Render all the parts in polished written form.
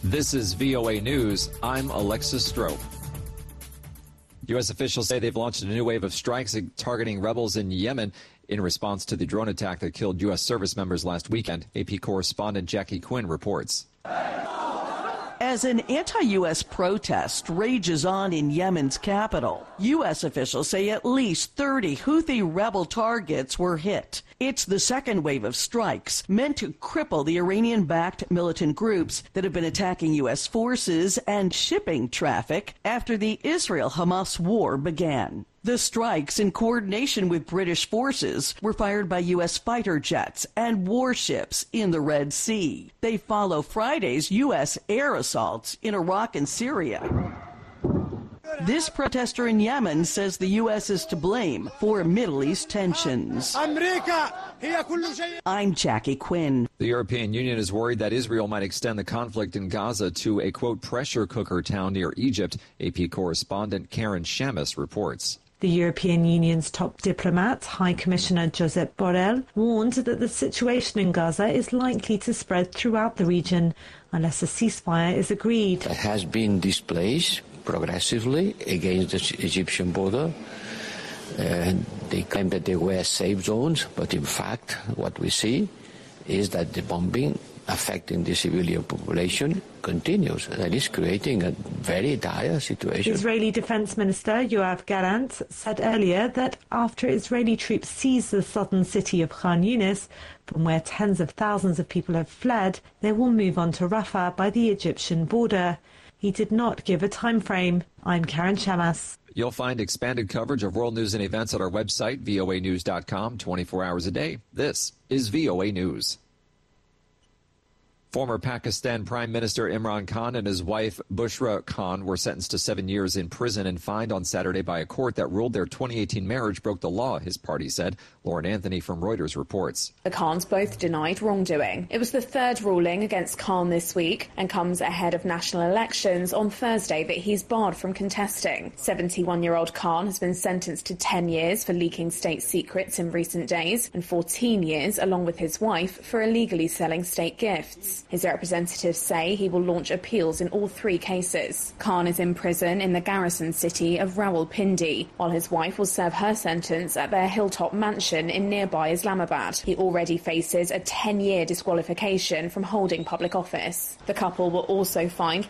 This is VOA News. I'm Alexis Strope. U.S. officials say they've launched a new wave of strikes targeting rebels in Yemen in response to the drone attack that killed U.S. service members last weekend. AP correspondent Jackie Quinn reports. As an anti-U.S. protest rages on in Yemen's capital, U.S. officials say at least 30 Houthi rebel targets were hit. It's the second wave of strikes meant to cripple the Iranian-backed militant groups that have been attacking U.S. forces and shipping traffic after the Israel-Hamas war began. The strikes, in coordination with British forces, were fired by U.S. fighter jets and warships in the Red Sea. They follow Friday's U.S. air assaults in Iraq and Syria. This protester in Yemen says the U.S. is to blame for Middle East tensions. I'm Jackie Quinn. The European Union is worried that Israel might extend the conflict in Gaza to a, quote, pressure cooker town near Egypt. AP correspondent Karen Shamus reports. The European Union's top diplomat, High Commissioner Josep Borrell, warned that the situation in Gaza is likely to spread throughout the region unless a ceasefire is agreed. It has been displaced progressively against the Egyptian border. They claim that they were safe zones, but in fact what we see is that the bombing affecting the civilian population continues, and is creating a very dire situation. Israeli Defense Minister Yoav Gallant said earlier that after Israeli troops seized the southern city of Khan Yunis, from where tens of thousands of people have fled, they will move on to Rafah by the Egyptian border. He did not give a time frame. I'm Karen Shamas. You'll find expanded coverage of world news and events at our website, voanews.com, 24 hours a day. This is VOA News. Former Pakistan Prime Minister Imran Khan and his wife Bushra Khan were sentenced to 7 years in prison and fined on Saturday by a court that ruled their 2018 marriage broke the law, his party said. Lauren Anthony from Reuters reports. The Khans both denied wrongdoing. It was the third ruling against Khan this week and comes ahead of national elections on Thursday that he's barred from contesting. 71-year-old Khan has been sentenced to 10 years for leaking state secrets in recent days and 14 years, along with his wife, for illegally selling state gifts. His representatives say he will launch appeals in all three cases. Khan is in prison in the garrison city of Rawalpindi, while his wife will serve her sentence at their hilltop mansion in nearby Islamabad. He already faces a 10-year disqualification from holding public office. The couple were also fined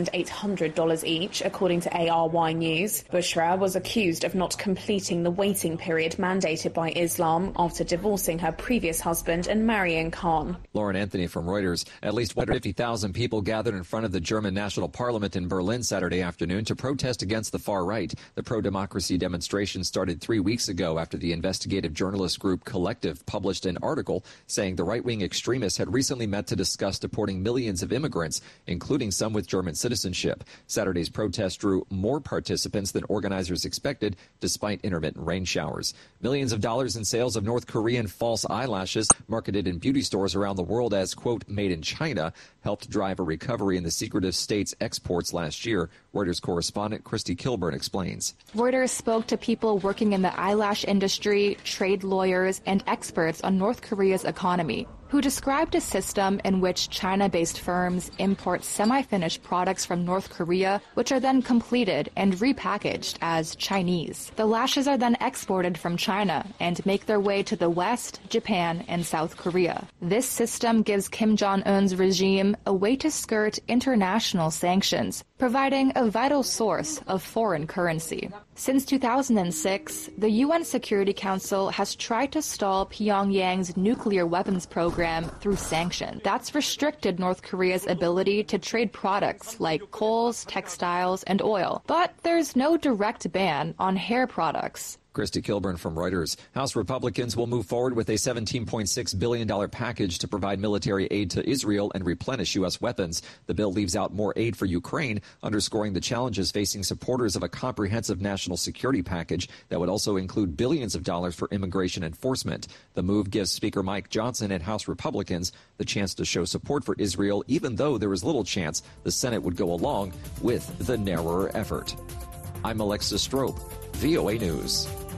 $1,800 each, according to ARY News. Bushra was accused of not completing the waiting period mandated by Islam after divorcing her previous husband and marrying Khan. Lauren Anthony from Reuters. At least 150,000 people gathered in front of the German National Parliament in Berlin Saturday afternoon to protest against the far right. The pro-democracy demonstration started 3 weeks ago after the investigative journalist group Collective published an article saying the right-wing extremists had recently met to discuss deporting millions of immigrants, including some with German citizenship. Saturday's protest drew more participants than organizers expected, despite intermittent rain showers. Millions of dollars in sales of North Korean false eyelashes marketed in beauty stores around the world as, quote, made in China helped drive a recovery in the secretive state's exports last year. Reuters correspondent Christy Kilburn explains. Reuters spoke to people working in the eyelash industry, trade lawyers, and experts on North Korea's economy, who described a system in which China-based firms import semi-finished products from North Korea, which are then completed and repackaged as Chinese. The lashes are then exported from China and make their way to the West, Japan, and South Korea. This system gives Kim Jong-un's regime a way to skirt international sanctions, providing a vital source of foreign currency. Since 2006, the UN Security Council has tried to stall Pyongyang's nuclear weapons program through sanctions. That's restricted North Korea's ability to trade products like coals, textiles, and oil. But there's no direct ban on hair products. Christy Kilburn from Reuters. House Republicans will move forward with a $17.6 billion package to provide military aid to Israel and replenish U.S. weapons. The bill leaves out more aid for Ukraine, underscoring the challenges facing supporters of a comprehensive national security package that would also include billions of dollars for immigration enforcement. The move gives Speaker Mike Johnson and House Republicans the chance to show support for Israel, even though there is little chance the Senate would go along with the narrower effort. I'm Alexis Strope, VOA News.